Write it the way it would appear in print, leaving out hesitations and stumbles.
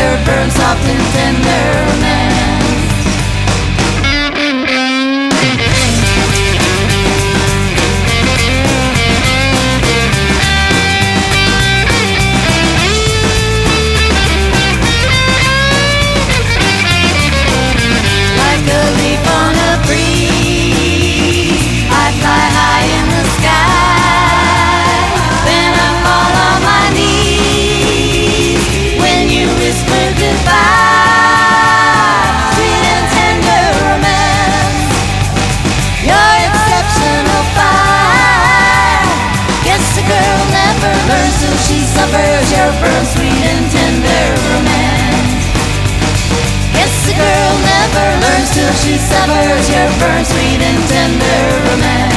your burn soft and tender romance. Like a leaf on a breeze, I fly high in the sky, then I fall on my knees when you whisper goodbye. Sweet and tender romance, your exceptional fire. Guess a girl never learns till she suffers your burn. Sweet and tender romance. Guess a girl never learns till she suffers your burn. Sweet and tender romance.